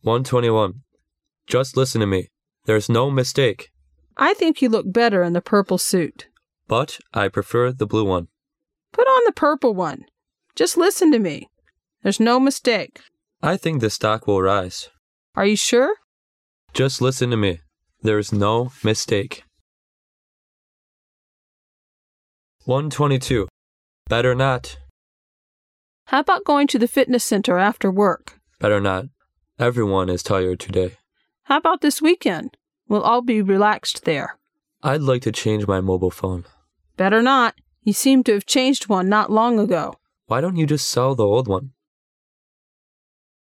121. Just listen to me. There's no mistake. I think you look better in the purple suit. But I prefer the blue one. Put on the purple one. Just listen to me. There's no mistake. I think the stock will rise. Are you sure? Just listen to me. There's no mistake. 122. Better not. How about going to the fitness center after work? Better not. Everyone is tired today. How about this weekend? We'll all be relaxed there. I'd like to change my mobile phone. Better not. You seem to have changed one not long ago. Why don't you just sell the old one?